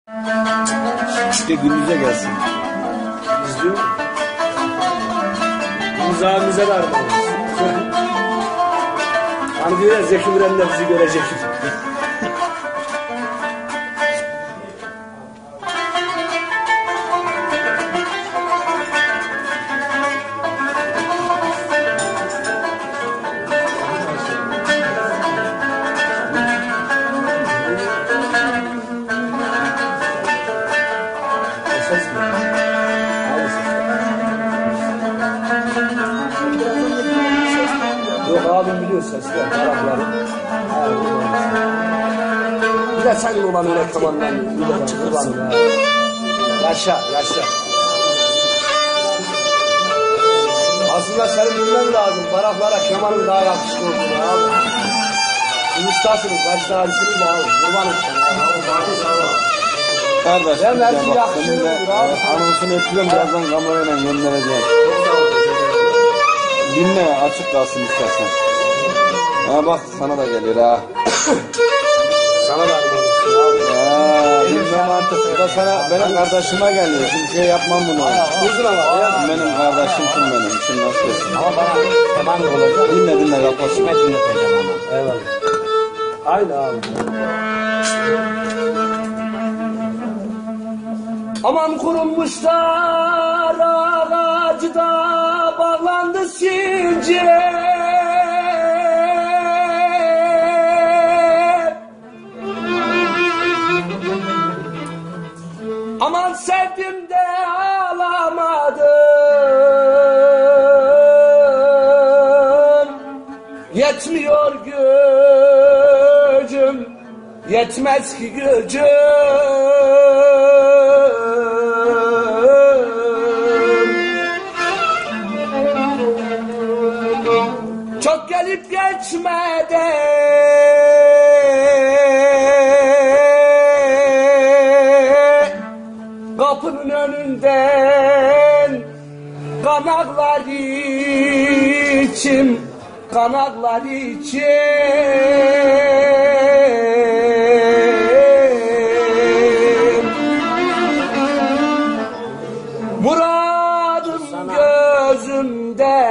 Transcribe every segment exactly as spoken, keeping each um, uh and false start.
İşte günümüze gelsin. İzliyor mu? Biz abimize de armağanız. Hani diyor ya Zeki Müren de bizi görecek. Yok abim biliyor sesler, tarafları. Bir de sen olan öyle kamanlar. Yaşa, yaşa. Aslında senin bilmen lazım. Baraklara kemanın daha yakışıklı olduğunu abi. Siz ustasınız, başta hadisiniz abi. Kurbanım sana. Kardeş, ben bak senin de anonsunu yapıyorum, birazdan kamerayla göndereceğim. Dinle, açık kalsın istersen. Ha bak, sana da geliyor ha. Sana da armağanısın abi. Ha, bilmem artık, bu da sana, benim kardeşime geliyor. Şimdi şey yapmam bunu. Uzun ama ya. Benim kardeşimsin benim, şimdi nasıl olsun. Ama bana keman da olacak. Dinle dinle, kapat. Kime dinleteceğim ama. Eyvallah. Aynı abi. Aman kurumuşlar ağacıda bağlandı sincir. Aman sevdim de ağlamadım. Yetmiyor gücüm, yetmez ki gücüm. Çok gelip geçmedi. Kapının önünden kanaklar içim, kanaklar içim. Muradım gözümde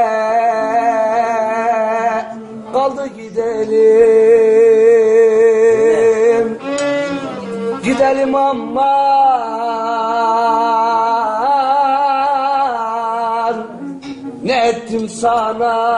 kaldı gidelim, gidelim aman, ne ettim sana?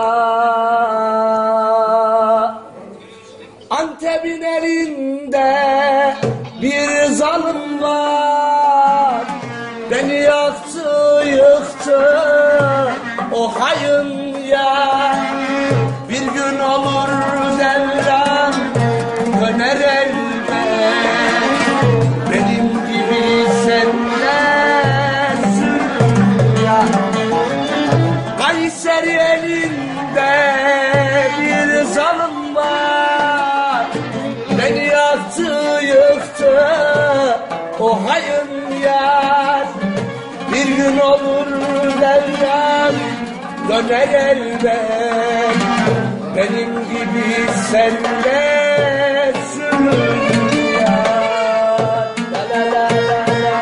Antep'in elinde bir zalim var, beni yaktı yıktı o hayın ya. Bir gün olur devran döner elbet, benim gibi senler sürüya. Kayseri elinde bir zalim var, beni yaktı yıktı o hayın yar. Bir gün olur devran döner elbet, benim gibi senle sürün ya. La la la la la.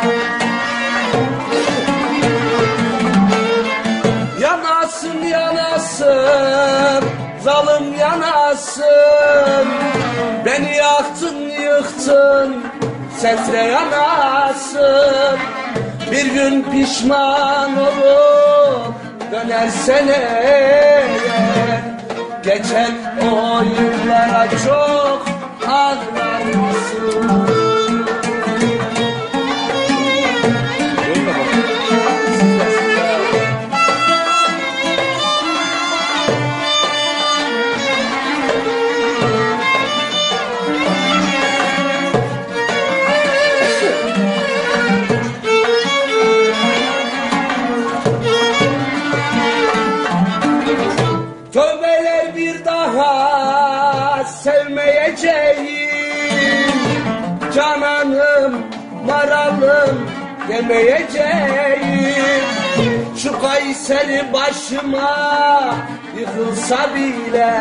Yanasın yanasın, zalim yanasın, beni yaktın yıktın, setre yanasın. Bir gün pişman olup dönersen eğer, geçen o yıllara çok ağlarsın. Tövbeler bir daha sevmeyeceğim, cananım maralım demeyeceğim. Şu Kayseri başıma yıkılsa bile,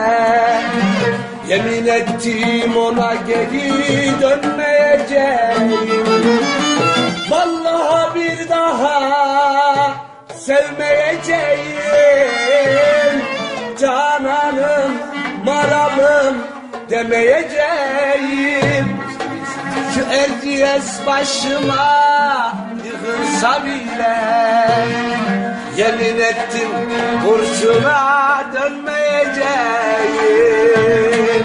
yemin ettim ona geri dönmeyeceğim. sevmeyeceğim, cananım, maralım demeyeceğim. Şu Erciyes başıma yıkılsa bile, yemin ettim kurşuna dönmeyeceğim.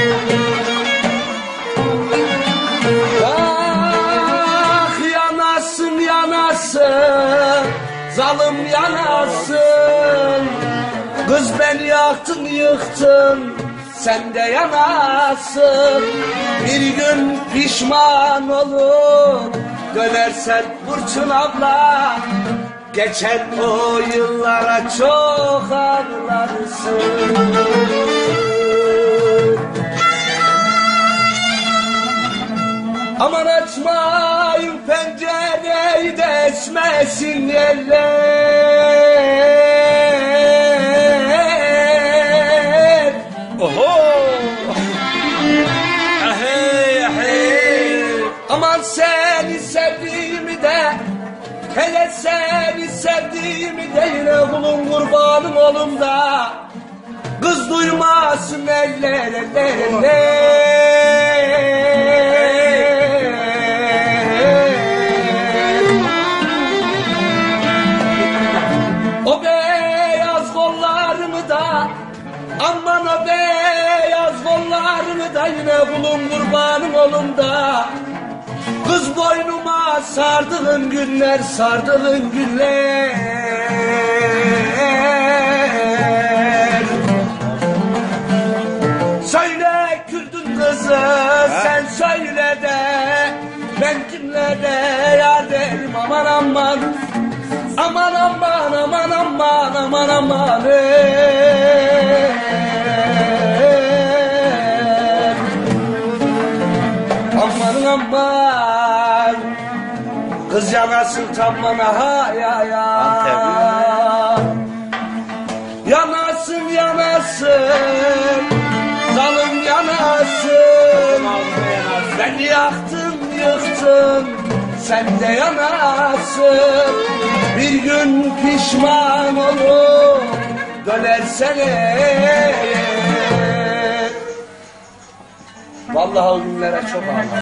Ah yanasın yanasın, zalim yanasın. Kız beni yaktın yıktın, sen de yanasın. Bir gün pişman olup dönersen Burçun abla, geçen o yıllara çok ağlarsın. Aman açmayın pencereyi de esmesin yerler. Oho! Ahey ahey! Aman seni sevdiğimi de, hele seni sevdiğimi de, yine kulun kurbanım olum da, kız duymasın eller eller eller. O beyaz kollarını da, aman o beyaz kollarını da, yine kulun kurbanım olum da, kız boynuma sardığın günler, sardığın günler. Söyle Kürdün kızı, sen söyle de, ben kimlere yar derim, aman aman. Aman aman aman aman aman aman ey. Aman aman, kız yanasın tam bana ha ya ya. Yanasın yanasın, zalim yanasın. Beni yaktın yıktın, sen de yanasın. Bir gün pişman olup dönersen eğer. Vallahi o günlere çok ağlar.